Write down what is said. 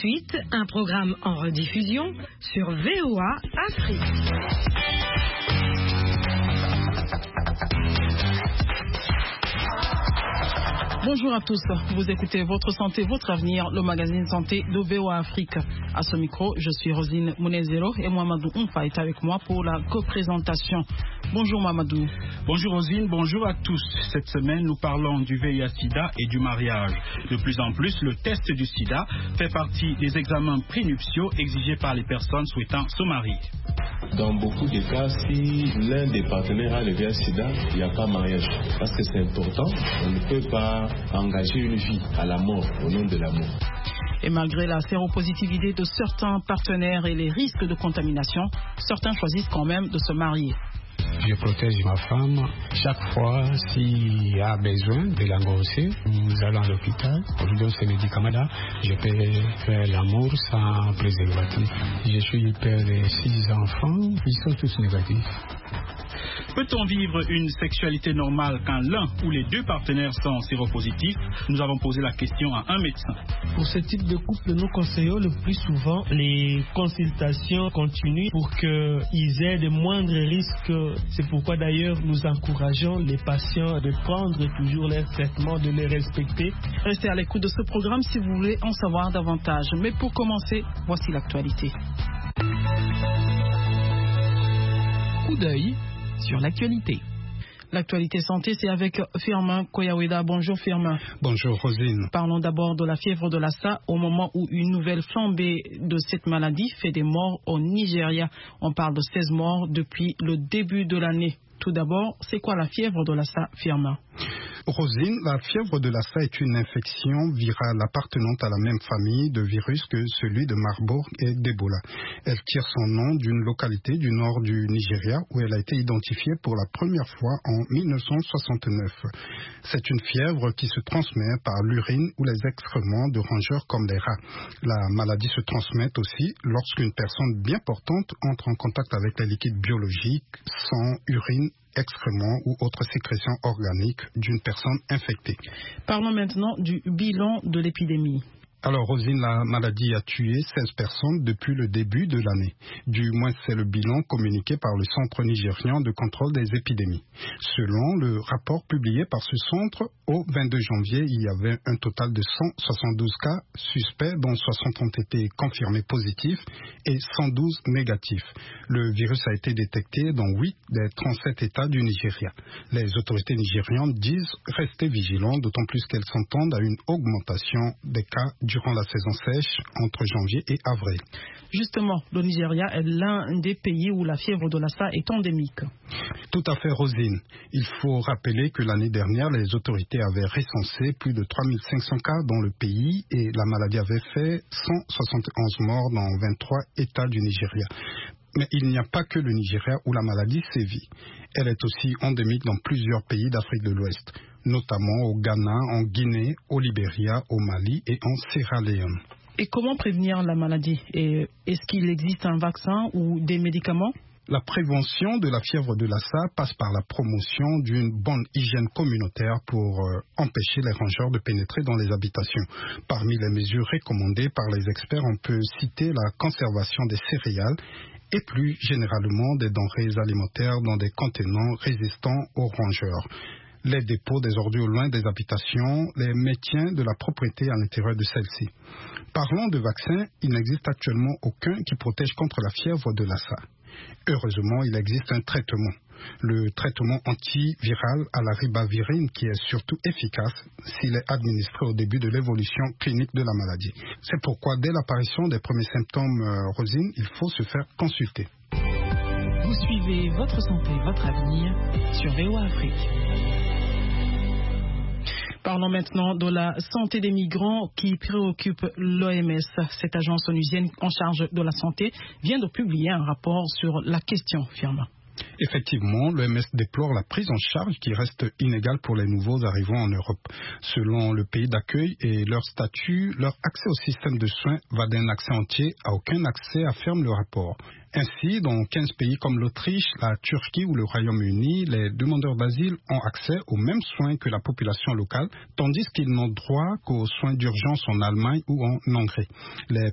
suite, un programme en rediffusion sur VOA Afrique. Bonjour à tous, vous écoutez Votre Santé, Votre Avenir, le magazine santé de VOA Afrique. À ce micro, je suis Rosine Mounezero et Mamadou Oumfa est avec moi pour la coprésentation. Bonjour Mamadou. Bonjour Rosine, bonjour à tous. Cette semaine, nous parlons du VIH-Sida et du mariage. De plus en plus, le test du Sida fait partie des examens prénuptiaux exigés par les personnes souhaitant se marier. Dans beaucoup de cas, si l'un des partenaires a le VIH-Sida, il n'y a pas mariage. Parce que c'est important, on ne peut pas engager une vie à la mort au nom de l'amour. Et malgré la séropositivité de certains partenaires et les risques de contamination, certains choisissent quand même de se marier. Je protège ma femme. Chaque fois, s'il y a besoin de l'endosser, nous allons à l'hôpital. On lui donne ces médicaments-là. Je peux faire l'amour sans préservatif. Je suis le père de 6 enfants. Ils sont tous négatifs. Peut-on vivre une sexualité normale quand l'un ou les deux partenaires sont séropositifs? Nous avons posé la question à un médecin. Pour ce type de couple, nous conseillons le plus souvent les consultations continues pour qu'ils aient de moindres risques. C'est pourquoi d'ailleurs nous encourageons les patients de prendre toujours leur traitement, de les respecter. Restez à l'écoute de ce programme si vous voulez en savoir davantage. Mais pour commencer, voici l'actualité. Coup d'œil sur l'actualité. L'actualité santé, c'est avec Firmin Koyaweda. Bonjour Firmin. Bonjour Rosine. Parlons d'abord de la fièvre de Lassa au moment où une nouvelle flambée de cette maladie fait des morts au Nigeria. On parle de 16 morts depuis le début de l'année. Tout d'abord, c'est quoi la fièvre de Lassa, Firmin? Rosine, la fièvre de Lassa est une infection virale appartenant à la même famille de virus que celui de Marburg et d'Ebola. Elle tire son nom d'une localité du nord du Nigeria où elle a été identifiée pour la première fois en 1969. C'est une fièvre qui se transmet par l'urine ou les excréments de rongeurs comme les rats. La maladie se transmet aussi lorsqu'une personne bien portante entre en contact avec les liquides biologiques, sang, urine, excréments ou autres sécrétions organiques d'une personne infectée. Parlons maintenant du bilan de l'épidémie. Alors Rosine, la maladie a tué 16 personnes depuis le début de l'année. Du moins, c'est le bilan communiqué par le Centre nigérian de contrôle des épidémies. Selon le rapport publié par ce centre, au 22 janvier, il y avait un total de 172 cas suspects, dont 60 ont été confirmés positifs et 112 négatifs. Le virus a été détecté dans 8 des 37 États du Nigeria. Les autorités nigérianes disent rester vigilantes, d'autant plus qu'elles s'entendent à une augmentation des cas durant la saison sèche entre janvier et avril. Justement, le Nigeria est l'un des pays où la fièvre de Lassa est endémique. Tout à fait, Rosine. Il faut rappeler que l'année dernière, les autorités avaient recensé plus de 3500 cas dans le pays et la maladie avait fait 171 morts dans 23 États du Nigeria. Mais il n'y a pas que le Nigeria où la maladie sévit. Elle est aussi endémique dans plusieurs pays d'Afrique de l'Ouest, notamment au Ghana, en Guinée, au Libéria, au Mali et en Sierra Leone. Et comment prévenir la maladie? Et est-ce qu'il existe un vaccin ou des médicaments? La prévention de la fièvre de Lassa passe par la promotion d'une bonne hygiène communautaire pour empêcher les rongeurs de pénétrer dans les habitations. Parmi les mesures recommandées par les experts, on peut citer la conservation des céréales et plus généralement des denrées alimentaires dans des contenants résistants aux rongeurs. Les dépôts des ordures loin des habitations, les maintien de la propriété à l'intérieur de celles-ci. Parlons de vaccins, il n'existe actuellement aucun qui protège contre la fièvre de Lassa. Heureusement, il existe un traitement. Le traitement antiviral à la ribavirine qui est surtout efficace s'il est administré au début de l'évolution clinique de la maladie. C'est pourquoi dès l'apparition des premiers symptômes, Rosine, il faut se faire consulter. Vous suivez Votre Santé, Votre Avenir sur VOA Afrique. Parlons maintenant de la santé des migrants qui préoccupe l'OMS. Cette agence onusienne en charge de la santé vient de publier un rapport sur la question, Firmin. Effectivement, l'OMS déplore la prise en charge qui reste inégale pour les nouveaux arrivants en Europe. Selon le pays d'accueil et leur statut, leur accès au système de soins va d'un accès entier à aucun accès, affirme le rapport. Ainsi, dans 15 pays comme l'Autriche, la Turquie ou le Royaume-Uni, les demandeurs d'asile ont accès aux mêmes soins que la population locale, tandis qu'ils n'ont droit qu'aux soins d'urgence en Allemagne ou en Hongrie. Les